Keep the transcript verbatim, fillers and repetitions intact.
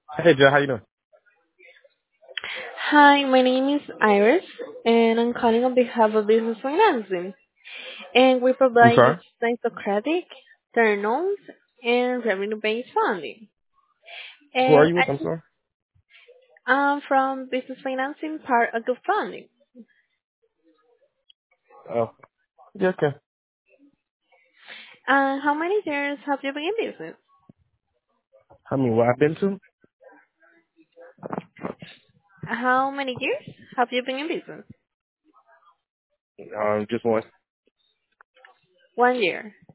Hey Joe, how you doing? Hi, my name is Iris, and I'm calling on behalf of Business Financing. And we I'm provide sorry. different types of credit, term loans, and revenue-based funding. Who are And you with? I'm sorry. I'm from Business Financing, part of the funding. Oh, yeah, okay. Uh, how many years have you been in business? I mean, where I've been to? How many years have you been in business? Um, just one. One year.